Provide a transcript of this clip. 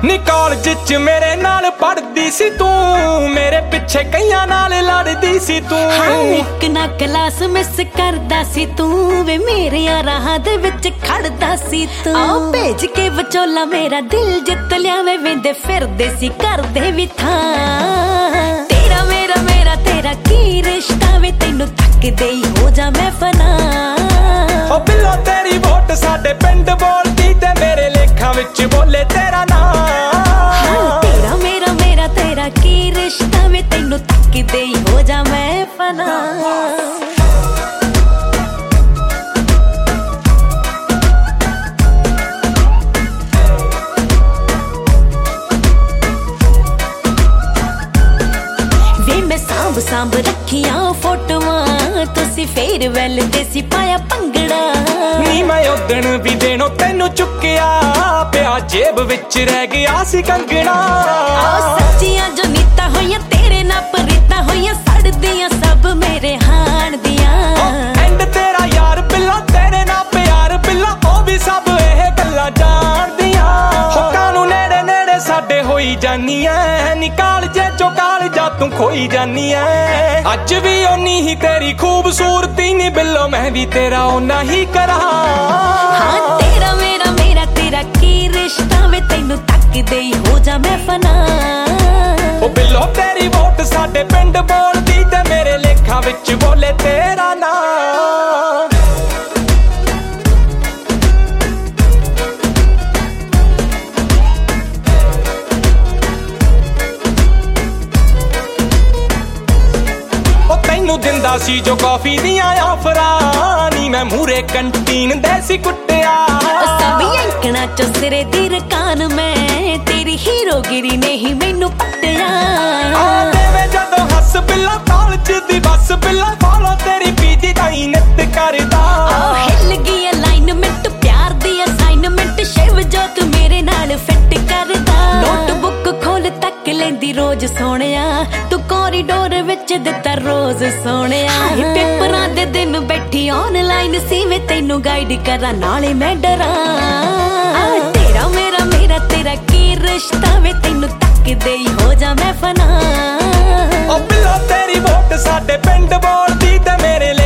ਨੀ ਕਾਲਜ ਚ ਮੇਰੇ ਨਾਲ ਪੜਦੀ ਸੀ ਤੂੰ, ਮੇਰੇ ਪਿੱਛੇ ਕਈਆਂ ਨਾਲ ਲੜਦੀ ਸੀ ਤੂੰ। ਇੱਕ ਨਾ ਕਲਾਸ ਮਿਸ ਕਰਦਾ ਸੀ ਤੂੰ, ਵੇ ਮੇਰੇ ਰਾਹਾਂ ਦੇ ਵਿੱਚ ਖੜਦਾ ਸੀ ਤੂੰ। ਆ ਭੇਜ ਕੇ ਵਿਚੋਲਾ ਮੇਰਾ ਦਿਲ ਜਿੱਤ ਲਿਆ ਵੇ, ਵੇਂਦੇ ਫਿਰਦੇ ਸੀ ਕਰਦੇ ਵੀ ਥਾਂ। ਤੇਰਾ ਮੇਰਾ ਮੇਰਾ ਤੇਰਾ ਕੀ ਰਿਸ਼ਤਾ ਵੇ, ਤੈਨੂੰ ਤੱਕਦੇ ਹੀ ਹੋ ਜਾ ਮੈਂ ਫਨਾ। ਓ ਬਿੱਲੋ ਤੇਰੀ ਵੋਟ ਸਾਡੇ ਪਿੰਡ ਬੋਲਦੀ, ਤੇ ਮੇਰੇ ਲੇਖਾਂ ਵਿੱਚ ਬੋਲੇ ਤੇਰਾ ਨਾਂ। ਤੇਰਾ ਮੇਰਾ ਮੇਰਾ ਤੇਰਾ ਕੀ ਰਿਸ਼ਤਾ ਵੇ, ਤੈਨੂੰ ਤੱਕਦੇ ਹੀ ਹੋ ਜਾ ਮੈਂ ਫਨਾ। ਸਾਂਭ ਰੱਖੀਆਂ ਫੋਟੋਆਂ, ਤੁਸੀਂ ਫੇਅਰਵੈਲ ਤੇ ਸੀ ਪਾਇਆ ਭੰਗੜਾ। ਨੀ ਮੈਂ ਉਦਣ ਵੀ ਦੇਣੋ ਤੈਨੂੰ ਚੁੱਕਿਆ, ਪਿਆ ਜੇਬ ਵਿੱਚ ਰਹਿ ਗਿਆ ਸੀ ਕੰਗਣਾ। ਸੱਚੀਆਂ ਜੋ ਨੀਤਾਂ ਹੋਈਆਂ ਤੇਰੇ ਨਾਲ ਪ੍ਰੀਤਾਂ ਹੋਈਆਂ, ਸੜਦੀਆਂ ਸਭ ਮੇਰੇ ਹਾਣ ਦੀਆਂ। ਐਂਡ ਤੇਰਾ ਯਾਰ ਬਿੱਲਾ ਤੇਰੇ ਨਾਲ ਪਿਆਰ ਬਿੱਲਾ, ਉਹ ਵੀ ਸਭ ਇਹ ਗੱਲਾਂ ਜਾਣਦੀਆਂ। ਹੋਕਾਂ ਨੂੰ ਨੇੜੇ ਨੇੜੇ ਸਾਡੇ ਹੋਈ ਜਾਨੀ ਐ, ਨੀ ਕਾਲਜੇ ਚੋਂ ਕਾਲਜਾ ਤੂੰ ਖੋਈ ਜਾਨੀ ਐ। ਅੱਜ ਵੀ ਓਨੀ ਹੀ ਤੇਰੀ ਖੂਬਸੂਰਤੀ ਨੀ ਬਿੱਲੋ, ਮੈਂ ਵੀ ਤੇਰਾ ਓਨਾ ਹੀ ਕਰਾਂ। ਹਾਂ ਤੇਰਾ ਮੇਰਾ ਮੇਰਾ ਤੇਰਾ ਕੀ ਰਿਸ਼ਤਾ ਵੇ, ਤੈਨੂੰ ਤੱਕਦੇ ਹੀ ਹੋ ਜਾ ਮੈਂ ਫਨਾ। ਓ ਬਿੱਲੋ ਤੇਰੀ ਵੋਟ ਸਾਡੇ ਪਿੰਡ ਬੋਲਦੀ, ਤੇ ਮੇਰੇ ਲੇਖਾਂ ਵਿੱਚ ਬੋਲੇ ਤੇਰਾ ਨਾਂ। ਤੈਨੂੰ ਦਿੰਦਾ ਸੀ ਜੋ ਕਾਫੀ ਦੀਆਂ ਆਫਰਾਂ, ਨੀ ਮੈਂ ਮੂਰੇ ਕੰਟੀਨ ਦੇ ਸੀ ਕੁੱਟਿਆ। ਸਭ ਯੰਕਣਾ ਚੋਂ ਸਿਰੇ ਦੀ ਰਕਾਨ, ਮੈਂ ਤੇਰੀ ਹੀਰੋਗਿਰੀ ਨੇ ਹੀ ਮੈਨੂੰ ਪੱਟਿਆ। ਆ ਦੇਵੇ ਜਦੋਂ ਹੱਸ ਬਿੱਲਾ ਕਾਲਜ ਦੀ ਬੱਸ ਬਿੱਲਾ, ਫਾਲੋ ਤੇਰੀ ਪੀਜੀ ਦਾ ਹੀ ਨਿੱਤ ਕਰਦਾ। ਹਿੱਲ ਗਈ ਅਲਾਈਨਮੈਂਟ ਪਿਆਰ ਦੀ ਅਸਾਈਨਮੈਂਟ, ਸ਼ਿਵ ਜੋ ਤੂੰ ਮੇਰੇ ਨਾਲ ਫਿੱਟ ਕਰਦਾ। ਨੋਟਬੁੱਕ ਖੋਲ ਤੱਕ ਲੈਂਦੀ ਰੋਜ਼ ਸੋਹਣਿਆ, ਤੂੰ ਕੋਰੀਡੋਰ ਵਿੱਚ ਦਿੱਤਾ ਰੋਜ਼ ਸੋਹਣਿਆ। ਪੇਪਰਾਂ ਦੇ ਦਿਨ ਬੈਠੀ ਆਨਲਾਈਨ ਸੀ ਵੇ, ਤੈਨੂੰ ਗਾਈਡ ਕਰਾਂ ਨਾਲੇ ਮੈਂ ਡਰਾਂ। ਤੇਰਾ ਮੇਰਾ ਮੇਰਾ ਤੇਰਾ ਕੀ ਰਿਸ਼ਤਾ ਵੇ, ਤੈਨੂੰ ਤੱਕਦੇ ਹੀ ਹੋ ਜਾ ਮੈਂ ਫਨਾ। ਓ ਬਿੱਲੋ ਤੇਰੀ ਵੋਟ ਸਾਡੇ ਪਿੰਡ ਬੋਲਦੀ, ਤੇ ਮੇਰੇ